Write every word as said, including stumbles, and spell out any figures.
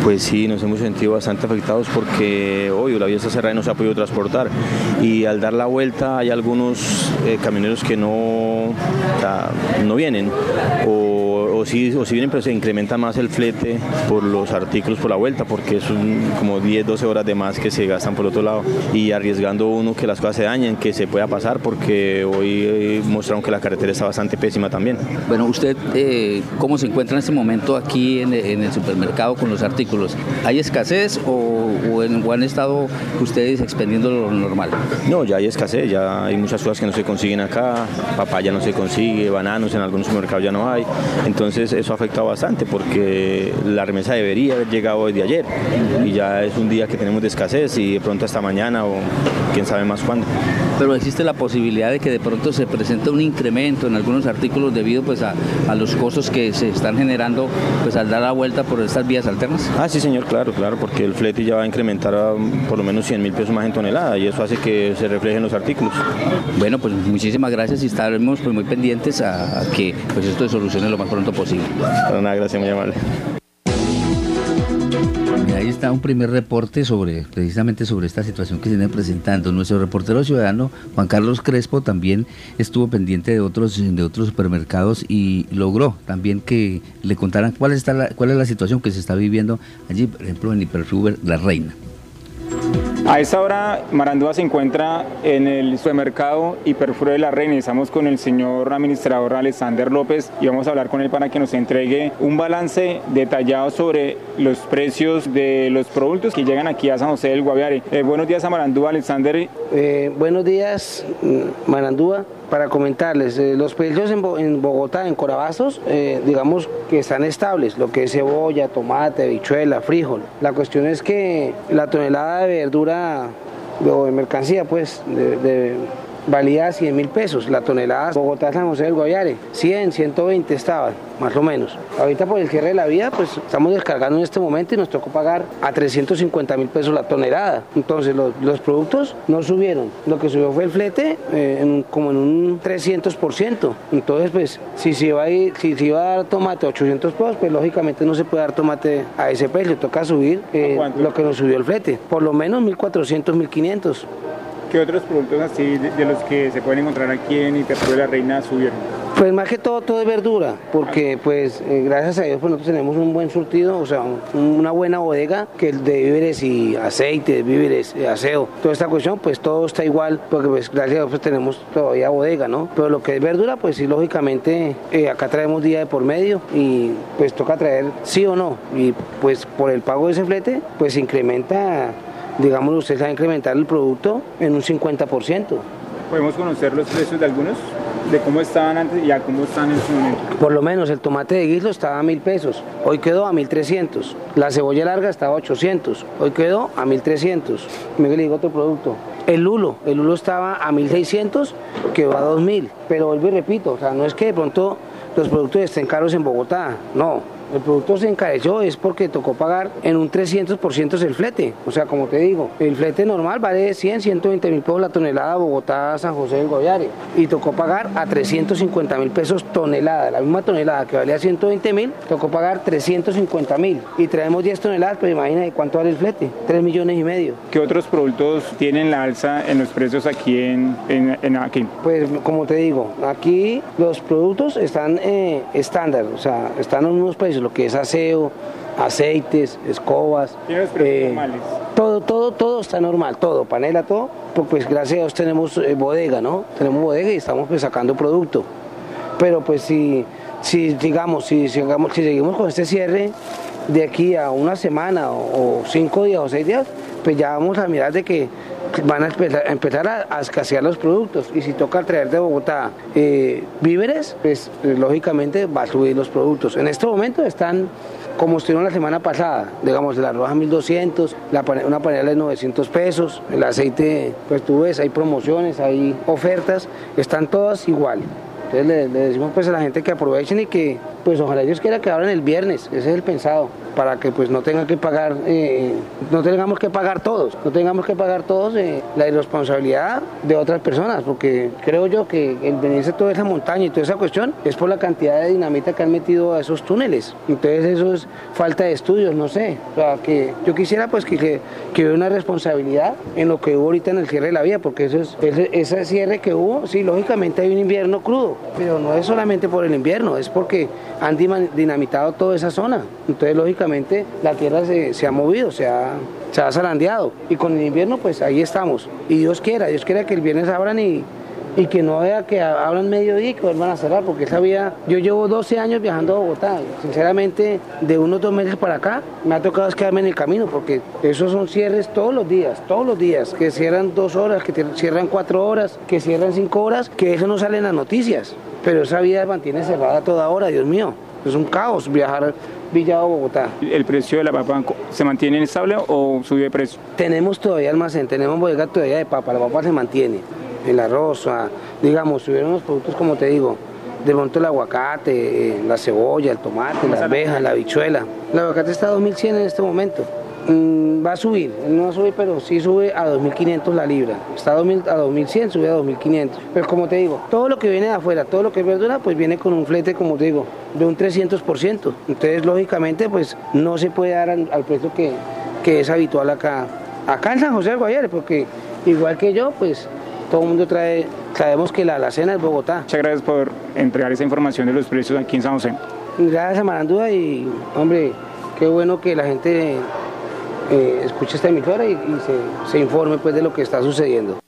Pues sí, nos hemos sentido bastante afectados porque hoy la vía está cerrada y no se ha podido transportar, y al dar la vuelta hay algunos eh, camioneros que no, o sea, no vienen, o, o, sí, o sí vienen pero se incrementa más el flete por los artículos por la vuelta, porque son como diez, doce horas de más que se gastan por otro lado, y arriesgando uno que las cosas se dañen, que se pueda pasar, porque hoy eh, mostraron que la carretera está bastante pésima también. Bueno, usted, eh, ¿cómo se encuentra en este momento aquí en, en el supermercado con los artículos? ¿Hay escasez o, o, en, o han estado ustedes expendiendo lo normal? No, ya hay escasez, ya hay muchas cosas que no se consiguen acá, papaya no se consigue, bananos en algunos supermercados ya no hay, entonces eso ha afectado bastante porque la remesa debería haber llegado desde ayer y ya es un día que tenemos de escasez y de pronto hasta mañana o quién sabe más cuándo. Pero existe la posibilidad de que de pronto se presente un incremento en algunos artículos debido pues a, a los costos que se están generando pues al dar la vuelta por estas vías alternas. Ah, sí señor, claro, claro, porque el flete ya va a incrementar a por lo menos cien mil pesos más en tonelada y eso hace que se reflejen los artículos. Bueno, pues muchísimas gracias y estaremos pues muy pendientes a, a que pues esto se solucione lo más pronto posible. Para nada, gracias, muy amable. Ahí está un primer reporte sobre precisamente sobre esta situación que se viene presentando. Nuestro reportero ciudadano Juan Carlos Crespo también estuvo pendiente de otros de otros supermercados y logró también que le contaran cuál está la, cuál es la situación que se está viviendo allí, por ejemplo en Hiperfuber La Reina. A esta hora Marandúa se encuentra en el supermercado Hiperfuber de La Reina. Estamos con el señor administrador Alexander López y vamos a hablar con él para que nos entregue un balance detallado sobre los precios de los productos que llegan aquí a San José del Guaviare. Eh, buenos días a Marandúa, Alexander. Eh, buenos días, Marandúa. Para comentarles, eh, los precios en, Bo en Bogotá, en Corabastos, eh, digamos que están estables, lo que es cebolla, tomate, habichuela, frijol. La cuestión es que la tonelada de verdura o de mercancía, pues, de, de valía cien mil pesos, la tonelada Bogotá San José del Guaviare, cien, ciento veinte estaban, más o menos. Ahorita por el cierre de la vía, pues estamos descargando en este momento y nos tocó pagar a trescientos cincuenta mil pesos la tonelada. Entonces los, los productos no subieron, lo que subió fue el flete eh, en, como en un trescientos por ciento. Entonces pues si se iba a, ir, si se iba a dar tomate a ochocientos pesos, pues lógicamente no se puede dar tomate a ese precio, toca subir eh, lo que nos subió el flete, por lo menos mil cuatrocientos, mil quinientos. ¿Qué otros productos así de, de los que se pueden encontrar aquí en Hiperfuber La Reina subieron? Pues más que todo, todo es verdura, porque pues eh, gracias a Dios pues nosotros tenemos un buen surtido, o sea, un, una buena bodega que el de víveres y aceites, víveres, eh, aseo, toda esta cuestión pues todo está igual, porque pues gracias a Dios pues tenemos todavía bodega, ¿no? Pero lo que es verdura pues sí, lógicamente eh, acá traemos día de por medio y pues toca traer sí o no, y pues por el pago de ese flete pues se incrementa, digamos, usted va a incrementar el producto en un cincuenta por ciento. ¿Podemos conocer los precios de algunos? ¿De cómo estaban antes y a cómo están en este momento? Por lo menos el tomate de guislo estaba a mil pesos, hoy quedó a mil trescientos. La cebolla larga estaba a ochocientos, hoy quedó a mil trescientos. Me le digo otro producto. El lulo, el lulo estaba a mil seiscientos, quedó a dos mil. Pero vuelvo y repito, o sea, no es que de pronto los productos estén caros en Bogotá, no. El producto se encareció es porque tocó pagar en un trescientos por ciento el flete. O sea, como te digo, el flete normal vale cien, ciento veinte mil pesos la tonelada Bogotá San José del Guaviare. Y tocó pagar a trescientos cincuenta mil pesos tonelada. La misma tonelada que valía ciento veinte mil, tocó pagar trescientos cincuenta mil. Y traemos diez toneladas, pues imagínate cuánto vale el flete. tres millones y medio. ¿Qué otros productos tienen la alza en los precios aquí en, en, en aquí? Pues como te digo, aquí los productos están eh, estándar, o sea, están en unos precios, lo que es aseo, aceites, escobas. ¿Tiene los precios eh, normales? Todo, todo, todo está normal, todo, panela, todo. Pues gracias a Dios tenemos eh, bodega, ¿no? Tenemos bodega y estamos pues sacando producto. Pero pues si, si digamos, si, si, digamos, si seguimos con este cierre de aquí a una semana o, o cinco días o seis días, pues ya vamos a mirar de que van a empezar, a, empezar a, a escasear los productos y si toca traer de Bogotá eh, víveres, pues eh, lógicamente va a subir los productos. En este momento están como estuvieron la semana pasada, digamos el arroz a mil doscientos, la, una panela de novecientos pesos, el aceite, pues tú ves, hay promociones, hay ofertas, están todas igual. Entonces le, le decimos pues a la gente que aprovechen y que pues ojalá Dios quiera que abran el viernes, ese es el pensado. para que pues no tengan que pagar, eh, no tengamos que pagar todos, no tengamos que pagar todos eh, la irresponsabilidad de otras personas, porque creo yo que el venirse toda esa montaña y toda esa cuestión es por la cantidad de dinamita que han metido a esos túneles. Entonces eso es falta de estudios, no sé. O sea, que yo quisiera pues que, que, que hubiera una responsabilidad en lo que hubo ahorita en el cierre de la vía, porque eso es, ese, ese cierre que hubo, sí, lógicamente hay un invierno crudo, pero no es solamente por el invierno, es porque han dinamitado toda esa zona. Entonces lógicamente la tierra se, se ha movido, se ha, se ha zarandeado, y con el invierno pues ahí estamos. Y Dios quiera, Dios quiera que el viernes abran y y que no vea que abran mediodía y que vuelvan a cerrar, porque esa vía, yo llevo doce años viajando a Bogotá, sinceramente de unos dos meses para acá me ha tocado quedarme en el camino, porque esos son cierres todos los días, todos los días, que cierran dos horas, que cierran cuatro horas, que cierran cinco horas, que eso no sale en las noticias, pero esa vía mantiene cerrada toda hora, Dios mío, es un caos viajar Villado Bogotá. ¿El precio de la papa se mantiene estable o sube de precio? Tenemos todavía almacén, tenemos bodega todavía de papa, la papa se mantiene. El arroz, digamos, subieron los productos, como te digo, de pronto el aguacate, la cebolla, el tomate, la arveja, la habichuela. El aguacate está a dos mil cien en este momento. Mm, va a subir, no va a subir, pero sí sube a dos mil quinientos la libra. Está a, dos mil, a dos mil cien, sube a dos mil quinientos. Pero como te digo, todo lo que viene de afuera, todo lo que es verdura, pues viene con un flete, como te digo, de un trescientos por ciento. Entonces, lógicamente, pues no se puede dar al, al precio que, que es habitual acá, acá en San José del Guaviare, porque igual que yo, pues todo el mundo trae, sabemos que la alacena es Bogotá. Muchas gracias por entregar esa información de los precios aquí en San José. Gracias a Marandúa y, hombre, qué bueno que la gente eh, escuche esta emisora y, y se, se informe pues de lo que está sucediendo.